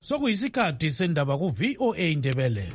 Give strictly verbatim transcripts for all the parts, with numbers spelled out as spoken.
Sokuyisikhathi sendaba ku V O A Indebele.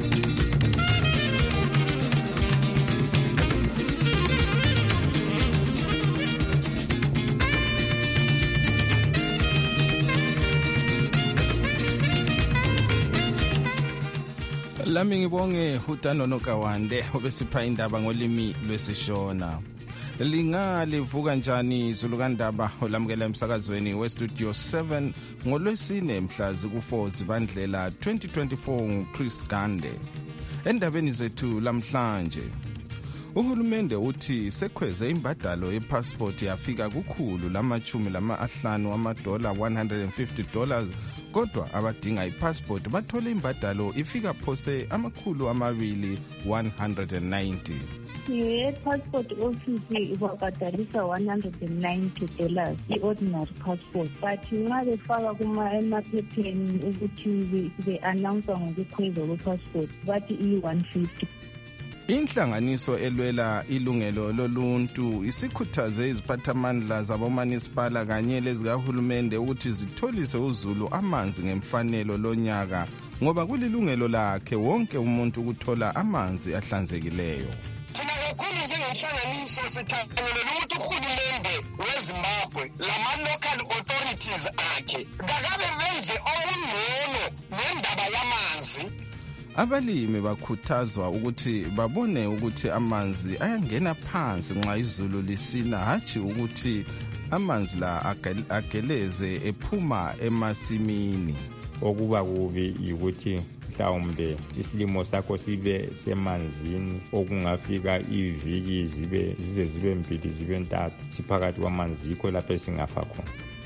Lami ngibonge Hutano Kawande obesipha indaba ngolimi lwesishona. Linga livuka njani Zulukandaba olamukela emsakazweni we Studio seven ngolwesine mhla ziku-four Zibandlela twenty twenty-four nguChris Gande. Endabeni zethu lamhlanje uhulumende uthi sekhweze imbadalo yepassport yafika kukhulu lamachumi lama ahlanu amadola one hundred fifty dollars kodwa abadinga ipassport bathole imbadalo ifika phose amakhulu amabili one hundred ninety. Ye-passport office ibabhadalisa one hundred ninety dollars i-ordinary passport, but nxa befaka kuma emaphepheni ukuthi be-announce ngokukhweza kwe-passport bathi i-one fifty. Inhlanganiso elwela ilungelo loluntu isikhuthaze iziphathamandla zabomanisipala kanye lezikahulumende ukuthi zitholise uZulu amanzi ngemfanelo lonyaka ngoba kulilungelo lakhe wonke umuntu ukuthola amanzi ahlanzekileyo. Thina kakhulu njengenhlanganiso sithangelele ukuthi uhulumende weZimbabwe lama-local authorities akhe kakabe benze okungcono ngendaba yamanzi. Abalimi bakhuthazwa ukuthi babone ukuthi amanzi ayangena phansi nxa izulu lisina hatshi ukuthi amanzi la ageleze ephuma emasimini. Okuba kubi ukuthi mhlawumbe isilimo sakho sibe semanzini okungafika iviki zibe zize zibe mbili zibe ntathu siphakathi kwamanzi yikho lapho singafa khona.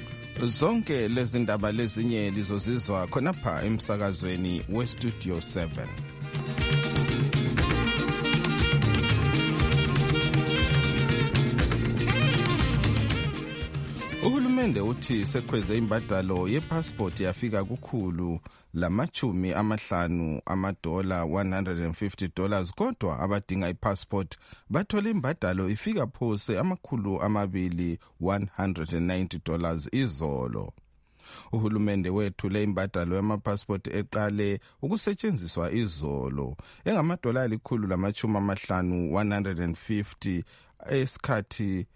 Zonke lezi ndaba lezinye lizozizwa khonapha emsakazweni we Studio seven. Uhulumende uthi sekhweze imbadalo yepassport yafika kukhulu lamachumi amahlanu amadola one hundred fifty dollars kodwa abadinga ipassport bathola imbadalo ifika phose amakhulu amabili one hundred ninety dollars izolo. Uhulumende wethule imbadalo yamapassport eqale ukusetshenziswa izolo engamadola alikhulu lamachumi amahlanu one hundred fifty esikhathi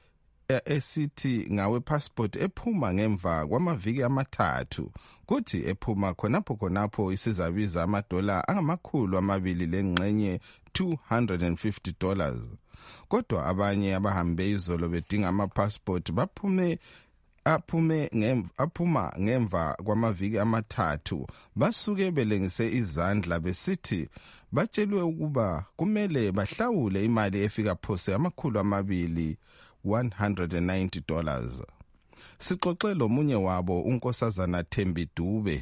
esithi ngawe passport ephuma ngemva kwamaviki amathathu kuthi ephuma khonapho khonapho isizabiza amadola angamakhulu amabili lengxenye two hundred fifty dollars kodwa abanye abahambe izolo bedinga ama passport baphume aphume ngemva aphuma ngemva kwamaviki amathathu basuke belengise izandla besithi batshelwe ukuba kumele bahlawule imali efika phose amakhulu amabili one hundred ninety dollars. Sixoxe lomunye wabo unkosazana Thembi Dube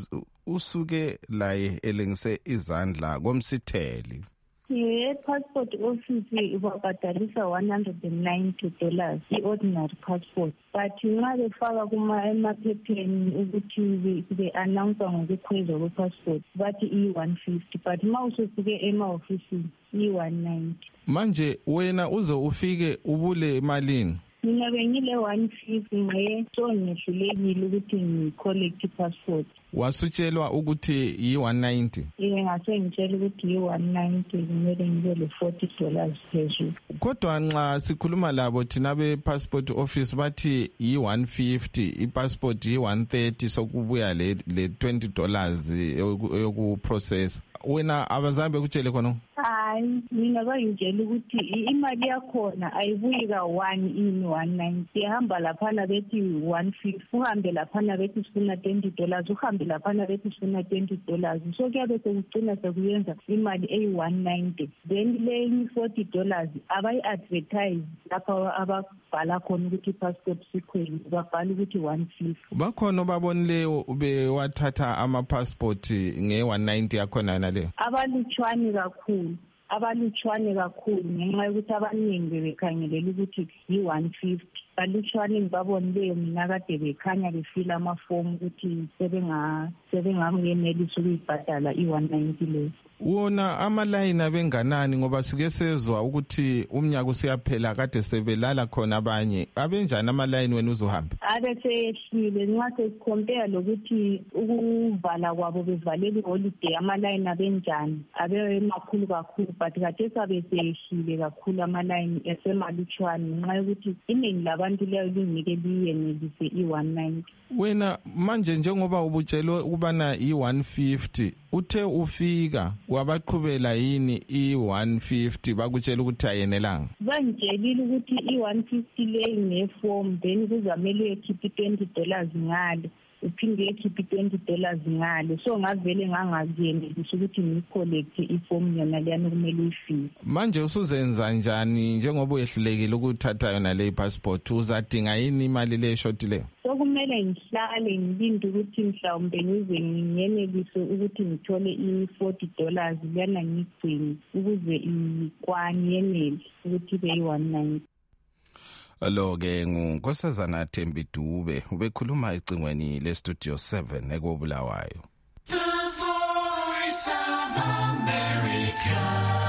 usuke laye elengise izandla komsitheli. Ye-passport office ibabhadalisa one hundred ninety dollars i-ordinary passport, but nxa befaka kuma emaphepheni ukuthi be-announce ngokukhweza kwe-passport bathi i-one fifty, but ma ususuke ema-ofisini i-one ninety. Manje wena uze ufike ubule malini? Mina bengile one fifty nge so ngehlulekile ukuthi ngi-collect i-passport. Wasutshelwa ukuthi yi-one ninety? Iye ngase ngitshela ukuthi yi-one ninety kumele ngibe le forty dollars phezulu. Kodwa nxa sikhuluma labo thina be-passport office bathi yi-one fifty, i-passport yi-one thirty sokubuya le, le twenty dollars yokuprocess. Wena abazambe kutshele khona? Hayi, mina bayingitshela ukuthi imali yakhona ayibuyi ka-one in one ninety. Ihamba laphana bethi one fifty, uhambe laphana bethi sifuna twenty dollars, uhambe laphana bethi sifuna twenty dollars. So kuyabe sekugcina sekuyenza imali eyi-one ninety. Then le enye forty dollars abayi-advertise lapha ababhala khona ukuthi i-passport sikhwele, babhala ukuthi one fifty. Bakhona babonileyo bewathatha ama-passport nge-one ninety yakhona yona leyo? Abalutshwane kakhulu. abalutshwane kakhulu ngenxa yokuthi abaningi bebekhangelela ukuthi yi-one fifty. balutshwane engibabonileyo mina kade bekhanya befila amafomu ukuthi sebengangenelisa ukuyibhadala i-one ninety leyo. Wona amalayini abenganani ngoba sike sezwa ukuthi umnyaka usiyaphela kade sebelala khona abanye. Abenjani amalayini wena uzohamba? Abe seyehlile nxa sesicompare lokuthi ukuvala kwabo bevalele holiday amalayini abenjani abe makhulu kakhulu but kade sabe seyehlile kakhulu amalayini esemalutshwane nxa yokuthi iningi labantu leyo lingeke liyenelise i-one ninety. Wena manje njengoba ubutshelwe ukubana i-one fifty uthe ufika wabaqhubela yini i-one fifty bakutshela ukuthi ayenelanga? Banjelile ukuthi i-one fifty leyi ngeform then kuzamele ekhiphe twenty dollars ngale uphinde ekhiphe twenty dollars ngale so ngavele ngangakuyenelisa ukuthi ngicollect iform yona leyana kumele ifike. Manje usuzenza njani njengoba uyehlulekile ukuthatha yona le passport uzadinga yini imali le short leyo? Sokumele ngihlale ngilinde ukuthi mhlawumbe ngize ngingenelise ukuthi ngithole i-forty dollars lena ngigcine ukuze ikwani yenele ukuthi beyi-one ninety. Lo ke ngunkosazana Thembi Dube ubekhuluma ecingweni le Studio seven ekobulawayo. The Voice of America.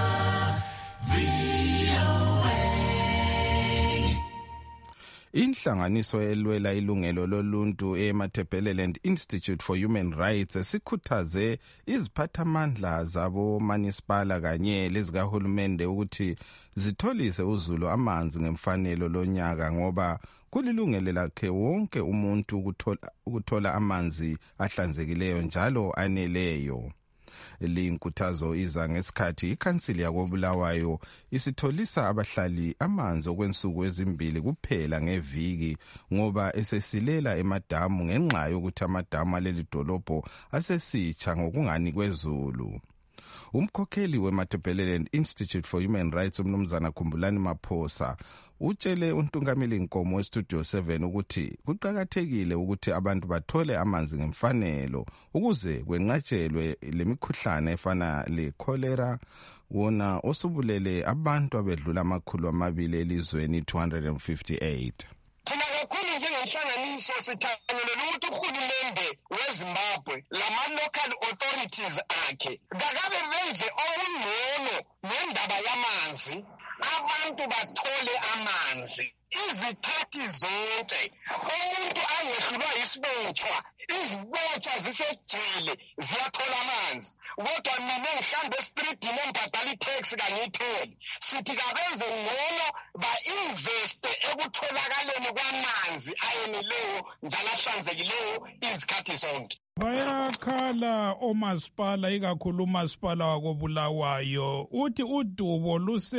Inhlanganiso elwela ilungelo loluntu eMatabeleland Institute for Human Rights esikhuthaze iziphathamandla zabo municipal kanye lezikahulumende ukuthi zitholise uzulu amanzi ngemfanelo lonyaka ngoba kulilungelo lakhe wonke umuntu ukuthola ukuthola amanzi ahlanzekileyo njalo aneleyo. Linkuthazo iza ngesikhathi ikhansili yakobulawayo isitholisa abahlali amanzi okwensuku ezimbili kuphela ngeviki ngoba esesilela emadamu ngenxa yokuthi amadamu aleli dolobho asesitsha ngokungani kwezulu. Umkhokheli weMatabeleland Institute for Human Rights umnumzana Khumbulani Maphosa utshele uNtungameli Nkomo weStudio seven ukuthi kuqhakathekile ukuthi abantu bathole amanzi ngemfanelo ukuze kwenqatshelwe lemikhuhlane efana le cholera wona osubulele abantu abedlula amakhulu amabili elizweni two hundred fifty-eight. Thina kakhulu njengenhlanganiso sithangelele ukuthi uhulumende weZimbabwe lama-local authorities akhe kakabe benze okungcono ngendaba yamanzi abantu bathole amanzi izikhathi zonke umuntu angehlulwa yisibotshwa izibotshwa zisejele ziyathola amanzi kodwa mina ngihlambe estreetini embhadala itax kangiyitholi sithi kabenze ngcono ba-investe ekutholakaleni kwamanzi ayeneleyo njalo ahlanzekileyo izikhathi zonke. Bayakhala omasipala ikakhulu umasipala wakobulawayo uthi udubo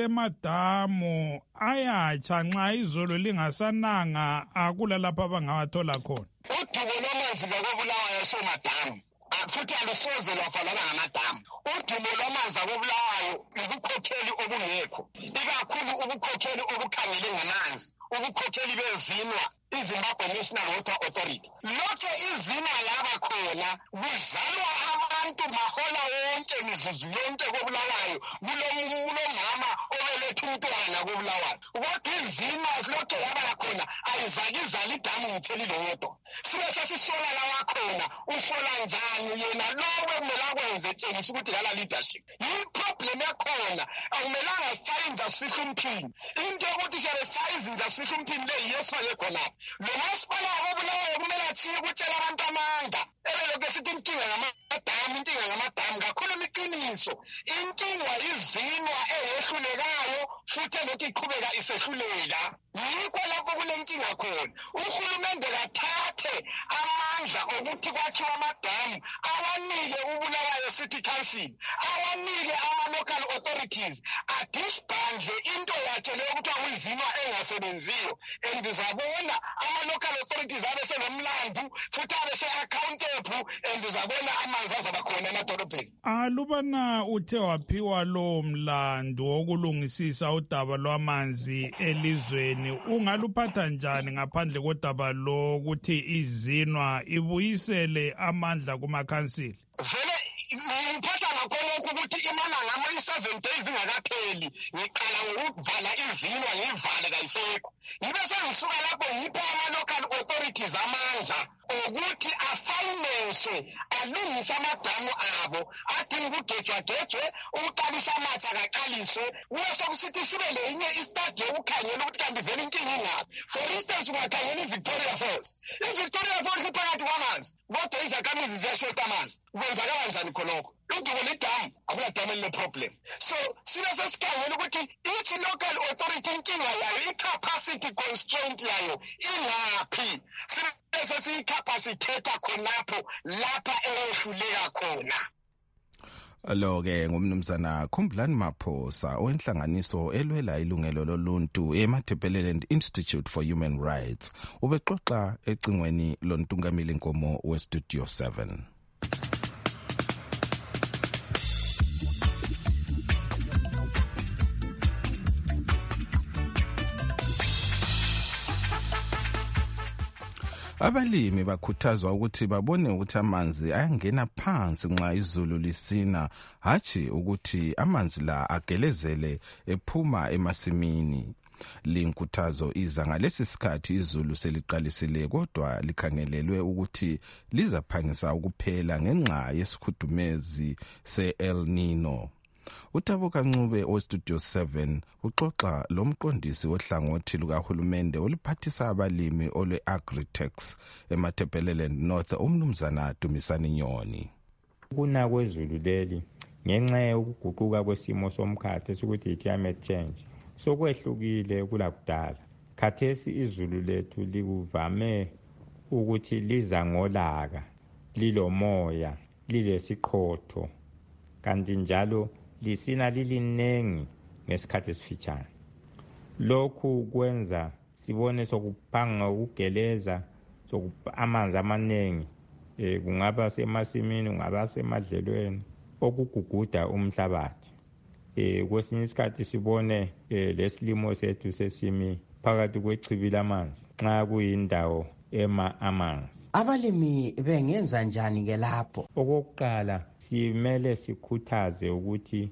lusemadamu ayatsha nxa izolo lingasananga akula lapha abangawathola khona. Udubo lwamanzi lakobulawayo somadamu futhi alusoze lwavalana ngamadamu. Udumo lwamanzi akobulawayo ubukhokheli obungekho ikakhulu ubukhokheli obukhangele ngamanzi ubukhokheli bezinwa iZimbabwe National Water Authority. Lokho izinwa yaba khona kuzalwa abantu mahola wonke mizuzu yonke kobulawayo kulomama obelethe umntwana kobulawayo kodwa izinwa lokho yaba khona ayizakizala idamu ngitheli lodwa sibe sesisola lawa khona usola njani yena lowe kumele akwenze tshengisa ukuthi ngala leadership i-problem yakhona akumelanga sitshaye inja sifihla umphini into yokuthi siyabe sitshaye izinja sifihla umphini le yeso yekhona lo masipala wakobulawayo kumele achiye ukutshela abantu amanga elelokhu esithi inkinga ngamadamu inkinga ngamadamu kakhulu iqiniso inkinga yizinwa eyehlulekayo futhi elokhu iqhubeka isehluleka yikho lapho kunenkinga khona uhulumende kathathe amandla okuthi kwakhiwa amadamu awanike ubulawayo city council awanike ama-local authorities adisbhandle into yakhe leyo kuthiwa kuyizinwa engasebenziyo and uzabona ama-local authorities abe senomlandu futhi abe se-accountable and uzabona amanzi azabakhona emadolobheni. Alubana uthe waphiwa lo mlandu wokulungisisa udaba lwamanzi elizweni ungaluphatha njani ngaphandle kodaba lokuthi izinwa ibuyisele amandla kumakhansili? Vele ngiphatha ngakho lokhu ukuthi imana ngama seven days ingakapheli ngiqala ngokuvala izinwa ngivale kayisekho ngibe sengisuka lapho ngiphe ama-local authorities amandla ukuthi afinance alungise amadamu abo adinga ukugejwagejwe ukuqalisa amatsha kaqaliswe kube sokusithi sibe lenye istadi yokukhangela ukuthi kanti vele inkinga ingaphi. For instance, ungakhangela i-Victoria Falls. I-Victoria Falls iphakathi kwamanzi kodwa izakhamizi ziyashota amanzi. Kwenzakala kanjani khonokho? Udubo lidamu akuladamu eline-problem. So sibe sesikhangela ukuthi each local authority inkinga yayo i-capacity constraint yayo ingaphi. Sibe sesiyicapacitata khonapho lapha eyehluleka khona. Lo-ke ngumnumzana Khumbulani Maphosa owenhlanganiso elwela ilungelo loluntu eMatabeleland Institute for Human Rights ubexoxa ecingweni loNtungamili Nkomo weStudio seven. Abalimi bakhuthazwa ukuthi babone ukuthi amanzi ayangena phansi nxa izulu lisina, hathi ukuthi amanzi la agelezele ephuma emasimini. Linkuthazo iza ngalesi sikhathi izulu seliqalisile kodwa likhangelelwe ukuthi lizaphangisa ukuphela ngenxa yesikhudumezi se-El Nino. Utabuka Ncube oStudio seven uxoxa lomqondisi wohlangothi lukahulumende oluphathisa abalimi olwe-Agritex eMatabeleland North umnumzana Dumisani Nyoni. Kuna kwezulu leli ngenxa yokuguquka kwesimo somkhathi sokuthi climate change sokwehlukile kulakudala. Khathesi izulu lethu likuvame ukuthi liza ngolaka, lilomoya, lilesiqhotho, kanti njalo lisina lilinengi ngesikhathi esifitshane. Lokhu kwenza sibone sokuphanga ukugeleza amanzi amaningi eh kungaba semasimini kungaba semadlelweni okuguguda umhlabathi. Eh kwesinye isikhathi sibone lesilimo sethu sesimi phakathi kwechibi lamanzi nxa kuyindawo ema amanzi. Abalimi bengenza njani ke lapho? Okokuqala simele sikhuthaze ukuthi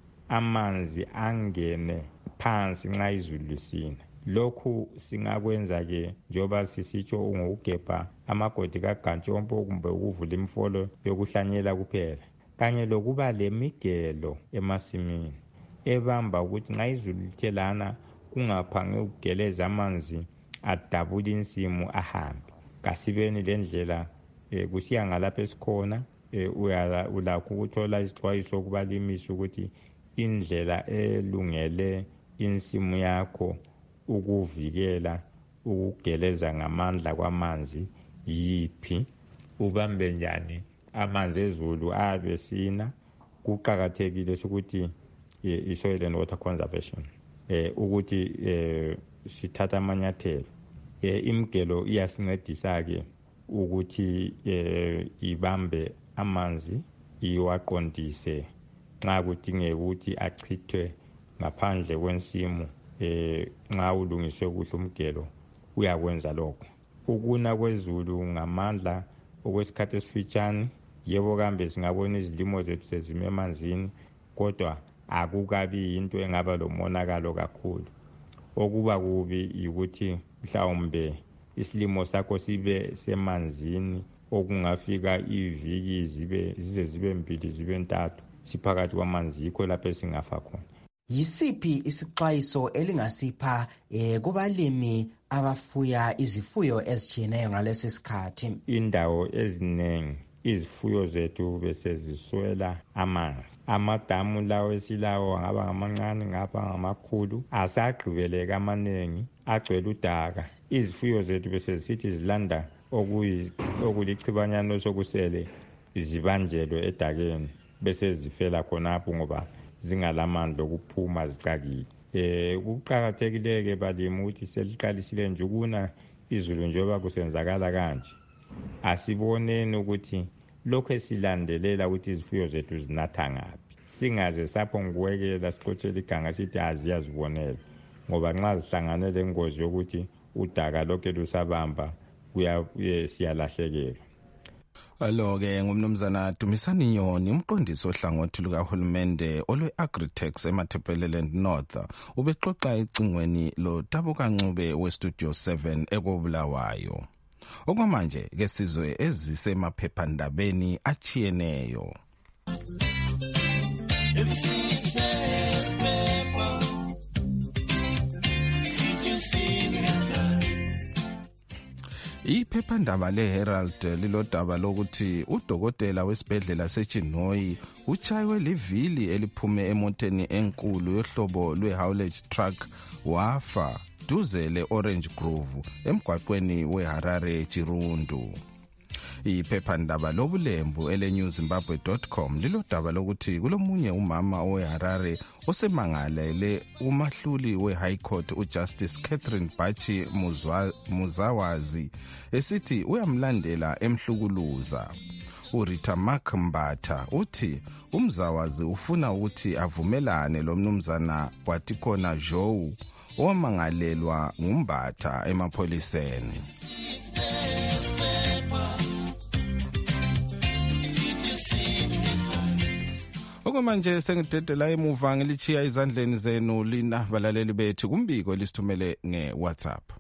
amanzi angene phansi nxa izulu lisina. Lokhu singakwenza ke njoba sisitsho ngokugebha amagodi kaGantshompo kumbe ukuvula imfolo yokuhlanyela kuphela. Kanye lokuba lemigelo emasimini ebamba ukuthi nxa izulu lithe lana kungaphange ukugeleza amanzi adabula insimu ahambe. Kasibeni lendlela eh, kusiya ngalapha esikhona eh, uyala ulakho ukuthola isixwayiso kubalimisi ukuthi indlela elungele insimu yakho ukuvikela ukugeleza ngamandla kwamanzi yiphi, ubambe njani amanzi ezulu abe sina. Kuqhakathekile ukuthi eh, i-soil and water conservation eh, ukuthi eh, sithatha amanyathelo. Eh, imigelo iyasincedisa ke ukuthi eh, ibambe amanzi iwaqondise nxa kudingeka ukuthi achithwe ngaphandle kwensimu. Eh, nxa ulungiswe kuhle umgelo uyakwenza lokho. Ukuna kwezulu ngamandla okwesikhathi esifitshane yebo kambe singabona izilimo zethu sezime emanzini kodwa akukabi into engaba lomonakalo kakhulu. Okuba kubi ukuthi mhlawumbe isilimo sakho sibe semanzini okungafika iviki zibe zize zibe mbili zibe ntathu siphakathi kwamanzi yikho lapho singafa khona. Yisiphi isixwayiso elingasipha eh kubalimi abafuya izifuyo ezitshiyeneyo ngalesi sikhathi? Indawo eziningi izifuyo zethu bese ziswela amanzi. Amadamu lawo esilawo angaba ngamancane ngapha ngamakhulu asagqibeleka amaningi agcwele udaka. Izifuyo zethu bese zisithi zilanda okulichibanyano sokusele zibanjelwe edakeni bese zifela khonapho ngoba zingalamandla okuphuma zicakile. Eh kuqhakathekile ke balimi ukuthi seliqalisile nje ukuna izulu njoba kusenzakala kanje. Asiboneni ukuthi lokho esilandelela ukuthi izifuyo zethu zinatha ngaphi. Singaze sapho ngwekela sixothela iganga sithi aziyazibonela ngoba nxa zihlanganele ingozi yokuthi udaka lokho lusabamba kuya siyalahlekela. Alo-ke ngumnumzana Dumisani Nyoni, umqondisi ohlangothi lukahulumende olwe-Agritex eMatabeleland North, ubexoxa ecingweni lo Tabuka Ncube weStudio seven ekobulawayo. Okwamanje ke sizwe ezisemaphephandabeni achiyeneyo. Iphephandaba leHerald lilodaba lokuthi udokotela wesibhedlela seChinoyi uchaywe livili eliphume emoteni enkulu yohlobo lwehaulage truck wafa duze le-Orange Grove emgwaqweni weHarare Chirundu. Iphephandaba lobulembu ele-new zimbabwe dot com lilodaba lokuthi kulomunye umama oweHarare osemangalele umahluli we-High Court uJustice Catherine Bachi Muzawazi esithi uyamlandela emhlukuluza. uRita Mark Mbatha uthi umzawazi ufuna ukuthi avumelane lo mnumzana wathi khona Joe owamangalelwa ngumbatha emapholiseni. Okumanje sengidedela emuva ngilichiya izandleni zenu lina balaleli bethu kumbiko lisithumele ngeWhatsApp.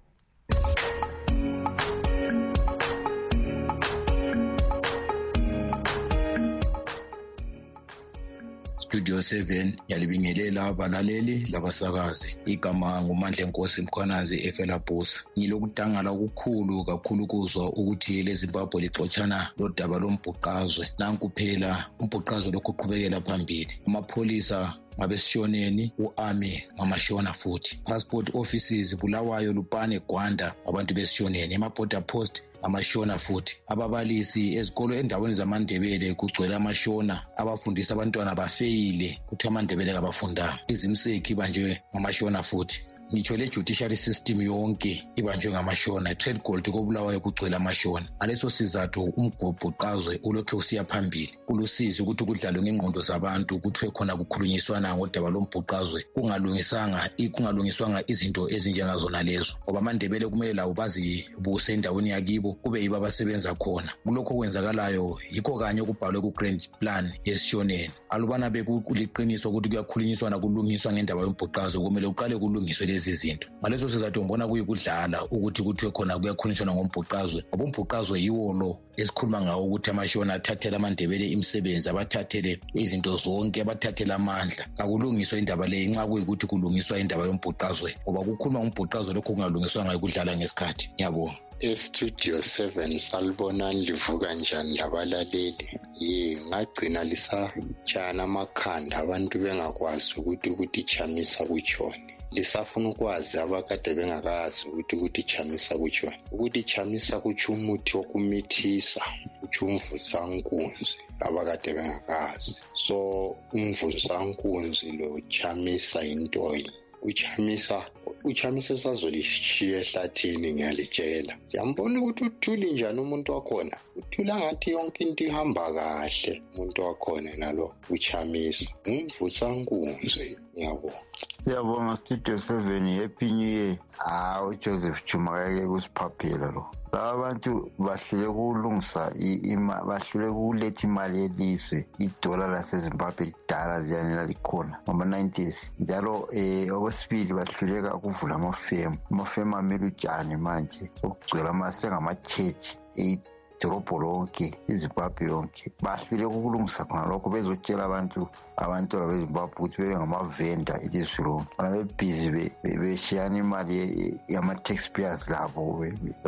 Studio seven yalibingelela abalaleli labasakazi. Igama ngumandla Nkosi Mkhwanazi eFelabhosi. Ngilokudangala okukhulu kakhulu kuzwa ukuthi leZimbabwe lixoxana lodaba lombhuqazwe. Nanku phela umbhuqazwe lokuqhubekela phambili. Amapholisa ngabesishoneni, uArmy ngamashona futhi. Passport offices Bulawayo, Lupane, Gwanda abantu besishoneni. Ema-border post amashona futhi. Ababalisi ezikolo endaweni zamandebele kugcwele amashona. Abafundisa abantwana bafeyile kuthi amandebele kabafundanga. Izimseki banjwe ngamashona futhi. Ngitsho le judiciary system yonke ibanjwe ngamashona. Trade gold kobulawayo kugcwele amashona. Aleso sizathu umgobhuqazwe ulokhe usiya phambili. Kulusizi ukuthi kudlalwe ngengqondo zabantu ukuthi khona kukhulunyiswana ngodaba lombhuqazwe kungalungisanga kungalungiswanga izinto ezinjengazona lezo. Ngoba amandebele kumele lawo bazibuse endaweni yakibo kube yibo abasebenza khona. Kulokho kwenzakalayo yikho kanye okubhalwe ku grand plan yesishoneni. Alubana bekuliqiniso ukuthi kuyakhulunyiswana kulungiswa ngendaba yombhuqazwe kumele uqale kulungiswe lezi zinto. Ngaleso sizathu ngibona kuyikudlala ukuthi kuthiwe khona kuyakhulunyiswana ngombhuqazwe. Ngoba umbhuqazwe yiwo lo esikhuluma ngawo ukuthi amashona athathele amandebele imisebenzi, abathathele izinto zonke, abathathele amandla. Akulungiswa indaba le nxa kuyikuthi kulungiswa indaba yombhuqazwe. Ngoba kukhuluma ngombhuqazwe lokho kungalungiswa ngayikudlala ngesikhathi. Ngiyabonga. eStudio seven salibonani livuka njani labalaleli. Ye ngagcina lisatshana amakhanda abantu bengakwazi ukuthi ukuthi chamisa kutshone. Lisafuna ukwazi abakade bengakazi ukuthi ukuthi chamisa kutshone. Ukuthi chamisa kutsho umuthi wokumithisa, kutsho umvusankunzi abakade bengakazi. So umvusankunzi lo chamisa into uchamisa uchamisa sazolishiya ehlathini ngiyalitshela. Yambona ukuthi uthuli njani umuntu wakhona. Uthula ngathi yonke into ihamba kahle umuntu wakhona nalo uchamisa. Umvusankunzi ngiyabonga. Siyabonga Studio seven happy new year. Ah uJoseph Chumakeke kusiphaphela lo. Laba bantu bahlule kulungisa ima bahlule kuletha imali yelizwe idola laseZimbabwe lidala liyanela likhona ngama nineties. Njalo eh okwesibili bahluleka ukuvula amafemu. Amafemu amele utshani manje ukugcwela amasenga ama-church idorobho lonke iZimbabwe yonke. Bahlule ukulungisa khona lokho bezotshela abantu abantu beZimbabwe ukuthi bebe ngamavenda ilizwe lonke. Abebhizi beshiyana imali yama-taxpayers labo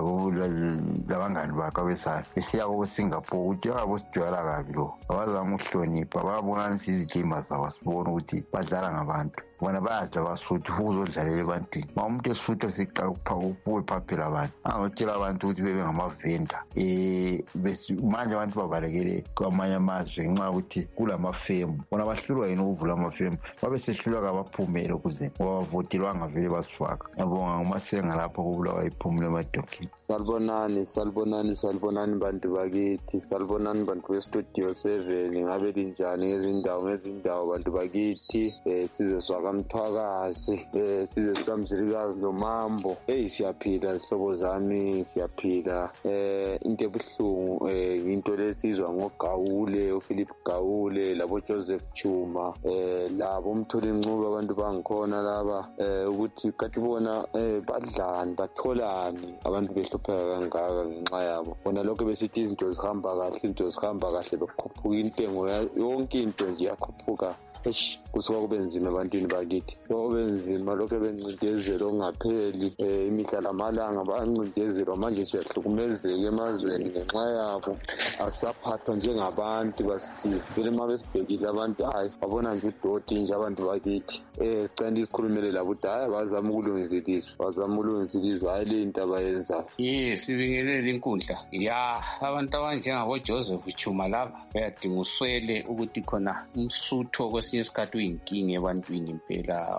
labangani bakho besayo besiya koSingapore ukuthi abosijwayela kabi lo. Abazama ukuhlonipha babonana sizigima zabo sibona ukuthi badlala ngabantu. Bona bayadla basuthi ukuzodlalela ebantwini. Ma umuntu esutha siqala ukuphuwe phaphela abantu. Angotshela abantu ukuthi bebe ngamavenda. Eh manje abantu babalekele kwamanye amazwe nxa ukuthi kulamafemu. Bona bahlulwa yini ukuvula amafemu. Babe sehlulwa kabaphumele ukuze bavotelwanga vele basifaka. Ngiyabonga ngumasenga lapho kubulawa iphumule emadokini. Salibonani, salibonani, salibonani bantu bakithi, salibonani bantu beStudio seven. Ngabe linjani ngezindawo ngezindawo bantu bakithi. Eh size swakamthwakazi, eh size sikamzilikazi noMambo. Hey siyaphila sihlobo zami, siyaphila. Eh into ebuhlungu eh into le sizwa ngoGawule, uPhilip Gawule, labo Joseph Chuma, eh labo Mthuli Ncuba abantu bangikhona laba eh ukuthi kathi bona eh badlani batholani abantu behlupheka kangaka ngenxa yabo. Bona lokho besithi izinto zihamba kahle, izinto zihamba kahle bekhuphuka intengo yonke into nje yakhuphuka. Eish kusuka kube nzima ebantwini bakithi. Kube nzima lokho bencindezelo ongapheli eh imihla lamalanga bancindezelo manje siyahlukumezeka emazweni ngenxa yabo. Asaphathwa njengabantu basivele uma besibhekile abantu hayi babona nje udoti nje abantu bakithi. Eh cela isikhulumele labo ukuthi hayi bazama ukulungisa ilizwe, bazama ukulungisa ilizwe hayi le into abayenzayo. Yes, sibingelele inkundla. Ya abantu abanjengabo Joseph Chuma laba bayadinga uswele ukuthi khona umsutho kwesinye isikhathi uyinkinga ebantwini impela.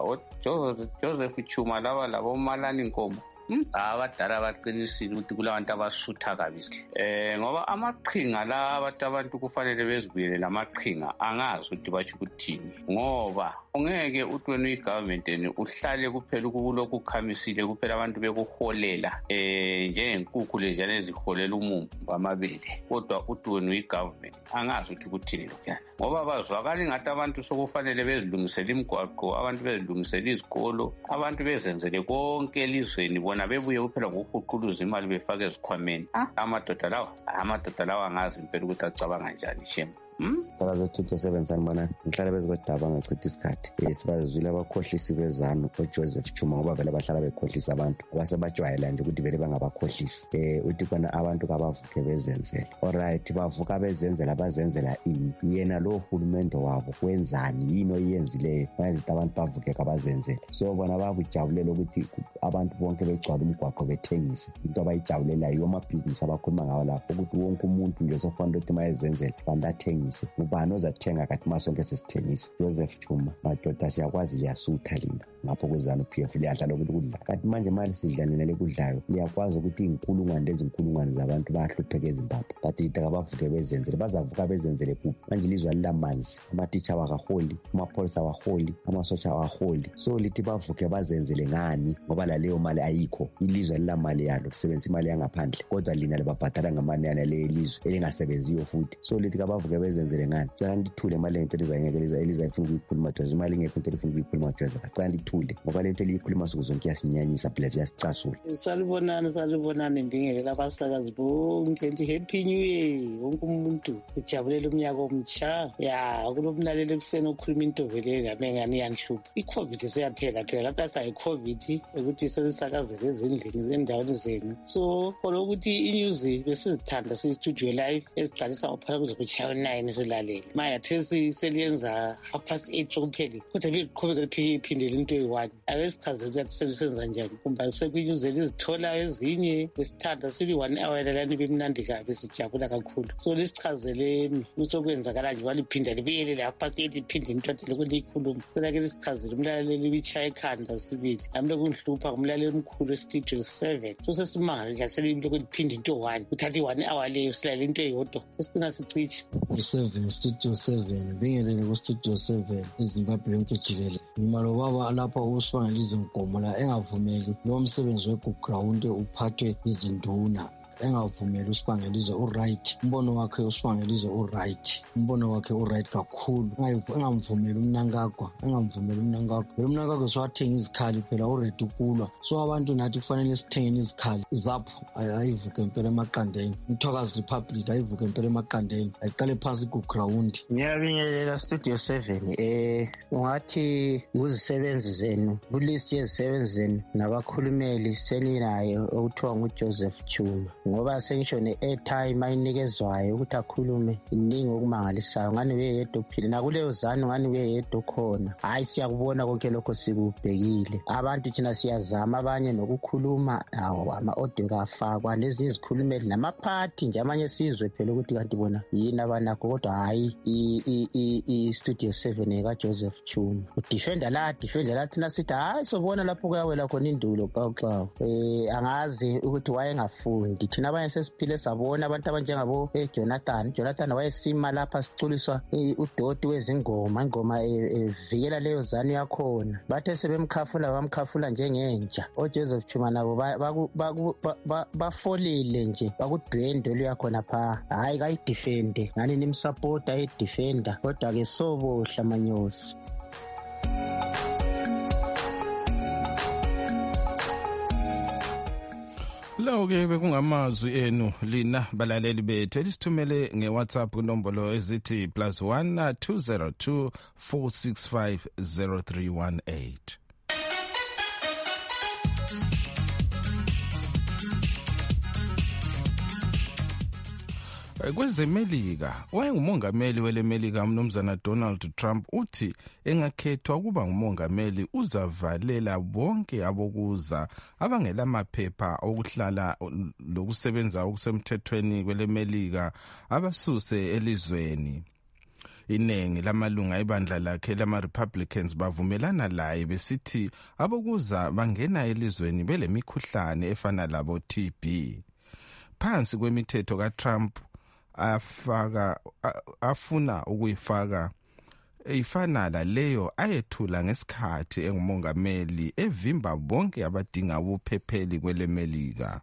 Joseph Chuma laba labo Malani Nkomo abadala baqinisile ukuthi kulabantu abasutha kabisi eh ngoba amaqhinga la abantu abantu kufanele bezibuyele lamaqhinga angazi ukuthi bathi ukuthini ngoba ungeke uthi wena uyigovernment eni uhlale kuphela ukulokhu khamisile kuphela abantu bekuholela eh njengenkukhu leziyana eziholela umumbu bamabele kodwa uthi wena uyigovernment angazi ukuthi ukuthini lokuyana ngoba bazwakala ngathi abantu sokufanele bezilungisele imigwaqo, abantu bezilungisele izikolo, abantu bezenzele konke elizweni bona bebuye kuphela ngokuqhuluza imali befake ezikhwameni. Amadoda lawa amadoda lawa angazi impela ukuthi acabanga njani shema. Sakazo two seven sanibona ngihlala bezikodaba ngachitha isikhathi sibazwile abakhohlisi bezanu uJoseph Chuma ngoba vele bahlala bekhohlisa abantu abasebajwayela nje ukuthi vele bangabakhohlisi eh uthi kona abantu kabavuke bezenzele. Alright bavuka bezenzela bazenzela ini yena lo hulumende wabo wenzani yini oyenzileyo bayenza abantu bavuke kabazenzele. So bona babujabulela ukuthi abantu bonke begcwala umgwaqo bethengise into abayijabulelayo yomabhizinisi abakhuluma ngawo lapho ukuthi wonke umuntu nje sofanele ukuthi mayezenzele bandathengisa ubani ozathenga kathi masonke sesithengisa. Joseph Chuma madoda siyakwazi liyasutha lina ngapho kwezana P F liyadlala ukuthi kudla kanti manje mali sidlanela lekudlayo liyakwazi ukuthi inkulungwane lezinkulungwane zabantu bahlupheke eZimbabwe bathi itaka bavuke bezenzele bazavuka bezenzele kuphi manje ilizwe lilamanzi amatitsha wakaholi amapholisa awaholi amasotsha awaholi so lithi bavuke bazenzele ngani ngoba la leyo mali ayikho ilizwe lilamali yalo kusebenzisa imali yangaphandle kodwa lina libabhadala ngamani yana le ilizwe elingasebenziyo futhi so lithi kabavuke bezenzele ngani. Cela ndithule imali lento elizangeke elizayifuna ukuyikhuluma Joseph imali ngeke into elifuna ukuyikhuluma Joseph cela ndithule ngoba lento eliyikhuluma suku zonke yasinyanyisa phela siyasicasula. Salibonani salibonani ndingelela abasakazi bonke nje happy new year wonke umuntu sijabulela umnyaka omtsha ya kulomlaleli kuseni okhuluma into vele ngabengani yanhlupha iCovid seyaphela phela lapha sayi Covid ukuthi sesisakazeke ezindlini zendaweni zenu so ukuthi inews besizithanda sistudio live esiqalisa uphela kuze kuchaya nine silalele maya thesi seliyenza half past eight kuphela kodwa liqhubeka liphindele into eyi-one ake sichazele ukuthi selisenza njani kumbe sekunews elizithola ezinye besithanda sili one hour lalani bemnandi kabi sijabula kakhulu so lisichazeleni kusokwenzakalani nje waliphinda libuyelele half past eight liphinde nithathele kulikhuluma selake lisichazele umlaleli bichaya ekhanda sibili ambe kunhlupha kumlaleli omkhulu estudio seven so sesimangala nje selibile kuliphinde into one uthatha i-one hour leyo silalela into eyodwa sesicina sichiche seven studio seven bingelele ku studio seven eZimbabwe yonke jikelele ngimalo baba lapha usibangelize Nkomo la engavumeli lo msebenzi weground uphathwe izinduna engavumeli usibangelize uright umbono wakhe usibangelize uright umbono wakhe uright kakhulu engamvumeli umnankagwa engamvumeli umnankagwa umnankagwa swathenga izikhali phela already kulwa so abantu nathi kufanele sithengeni izikhali zapho ayivuke impela emaqandeni Mthokazi Republic ayivuke impela emaqandeni ayiqale phansi ku ground. Ngiyabingelela studio seven eh ungathi kuzisebenzi zenu ku list yezisebenzi zenu nabakhulumeli seninayo okuthiwa nguJoseph Chuma ngoba sengisho ne-airtime ayinikezwayo ukuthi akhulume iningi okumangalisayo ngani uyedwa uphile nakuleyo zanu ngani uyedwa khona hayi siyakubona konke lokho sikubhekile abantu thina siyazama abanye nokukhuluma awo ama-audio kafakwa lezi izikhulumeli namaphathi nje amanye sizwe phela ukuthi kanti bona yini abanakho kodwa hayi i-studio seven ekaJoseph Chuma udefenda la defenda la thina sithi hayi sobona lapho kuyawela khona indulo xaxawo eh angazi ukuthi wayengafundi thina abanye sesiphile sabona abantu abanjengabo Jonathan Jonathan wayesima lapha siculiswa udoti wezingoma ingoma evikela leyo zani yakhona bathe sebemkhafula bamkhafula njengenja oJoseph Chuma nabo bafolile nje bakudwendo luyakhona pha hayi kayidefende ngani nimsupporta edefender kodwa ke sobohla manyosi. Lawo ke bekungamazwi enu lina balaleli bethu elisithumele ngeWhatsApp kunombolo ezithi plus one two zero two four six five zero three one eight. Kwezemelika wayengumongameli welemelika umnumzana Donald Trump uthi engakhethwa kuba ngumongameli uzavalela bonke abokuza abangela maphepha okuhlala lokusebenza okusemthethweni kwelemelika abasuse elizweni. Inengi lamalunga ebandla lakhe lama Republicans bavumelana laye besithi abokuza bangena elizweni belemikhuhlane efana labo T B. Phansi kwemithetho kaTrump afaka afuna ukuyifaka eyifana la leyo ayethula ngesikhathi engumongameli evimba bonke abadinga ubuphepheli kwelemelika.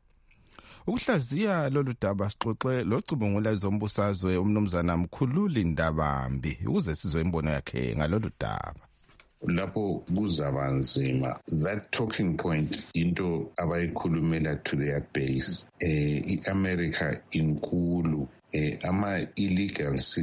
Ukuhlaziya lolu daba sixoxe locubungula izombusazwe umnumzana Mkhululi Ndabambi ukuze sizwe imbono yakhe ngalolu daba. Lapho kuzaba nzima that talking point into abayikhulumela to their base eh iAmerica inkulu eh ama illegals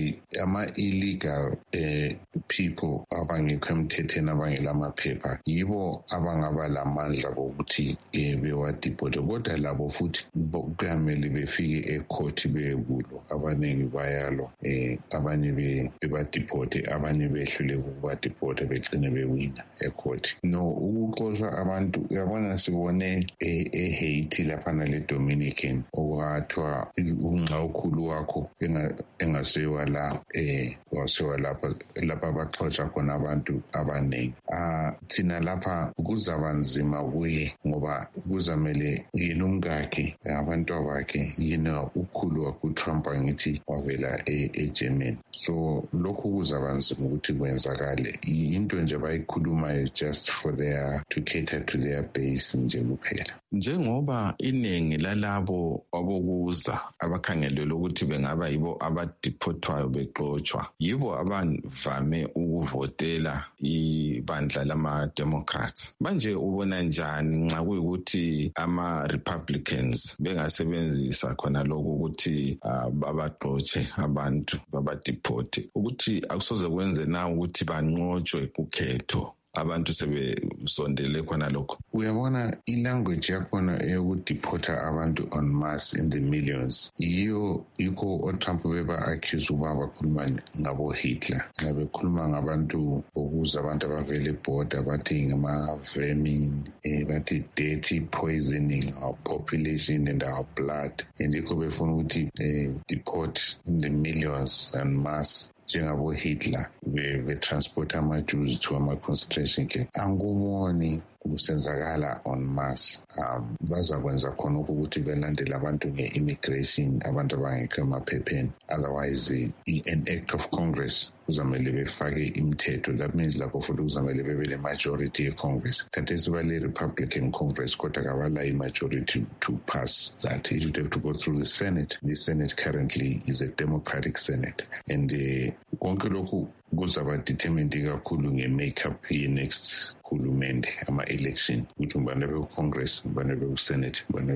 ama illegal eh people abangekho emthethweni abangela amaphepha yibo abangaba lamandla ukuthi eh bewadiphote kodwa labo futhi kuyamele befike ecourt bekulo abaningi bayalo eh abanye bebadiphote abanye behlule ukubadiphote begcine bewina ecourt no ukuxoxa abantu yabona sibone eHaiti lapha nale Dominican okwathwa ungxawukhulu wakho engase wala eh wasiwa lapha lapha baxoxa khona abantu abaningi ah thina lapha kuzaba nzima kuye ngoba kuzamele yena umkakhe abantu abakhe yena ukhulu wakho Trump ngithi wavela eGermany so lokhu kuzaba nzima ukuthi kwenzakale into nje bayikhulumayo just for their to cater to their base nje kuphela. Njengoba iningi lalabo abokuza abakhangelelwe ukuthi bengaba yibo abadiphothwayo bexoxwa yibo abavame ukuvotela ibandla lama Democrats. Manje ubona njani nxa kuyikuthi ama Republicans bengasebenzisa khona lokho ukuthi babaxoxe abantu babadiphote ukuthi akusoze kwenze na ukuthi banqotshwe kukhetho abantu sebesondele khona lokho? Uyabona ilanguage yakhona eyokudeporta abantu en masse in the millions iyo yikho oTrump beba accuse uba bakhuluma ngabo Hitler ngabekhuluma ngabantu okuza abantu abavele border bathi ngama vermin eh bathi dirty poisoning our population and our blood andikho befuna ukuthi eh deport in the millions en masse njengabo Hitler be transport ama-Jews to ama-concentration camp. Anguboni kusenzakala on mass um bazakwenza khona ukuthi belandele abantu nge-immigration abantu abangekho emaphepheni otherwise an act of Congress kuzamele befake imithetho that means lapho futhi kuzamele bebe le majority e-Congress kanti esibale Republican Congress kodwa kabala i-majority to pass that it would have to go through the Senate. The Senate currently is a Democratic Senate and konke lokhu kuzaba determined kakhulu nge-makeup ye-next khulumende ama-election ukuthi ubani be-Congress ubani be-Senate ubani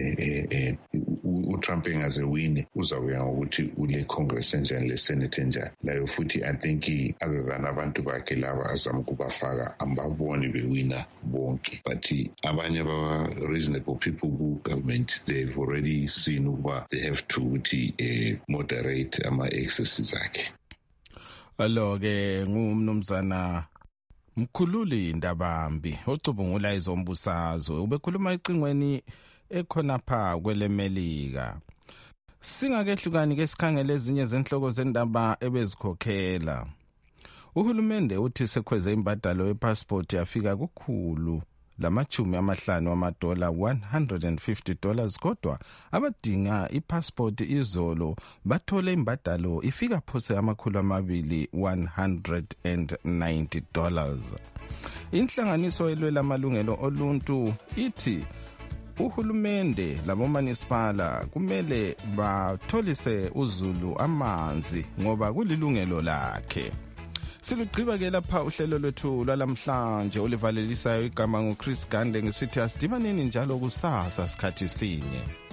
be uTrump engaze wine uzawuya ngokuthi ule Congress enjani le Senate enjani layo futhi I think other than abantu bakhe laba azama ukubafaka ambaboni bewina bonke but abanye aba reasonable people ku government they've already seen ukuba they have to ukuthi uh, moderate ama-excesses akhe. Alo ke ngumnumzana Mkhululi Ndabambi ocubungula izombusazwe ubekhuluma icingweni ekhona pha kwelemelika. Singakehlukani ke sikhangele ezinye zenhloko zendaba ebezikhokhela. Uhulumende uthi sekweze imbadalo yepassport yafika kukhulu lamachumi amahlanu amadola one hundred fifty dollars kodwa abadinga ipassport izolo bathole imbadalo ifika phose amakhulu amabili one hundred ninety dollars. Inhlanganiso elwela amalungelo oluntu ithi uhulumende labomanisipala kumele batholise uZulu amanzi ngoba kulilungelo lakhe. Silugqiba ke lapha uhlelo lwethu lwalamhlanje olivalelisayo igama nguChris Gande ngisithi asidibaneni njalo kusasa sikhathi sinye.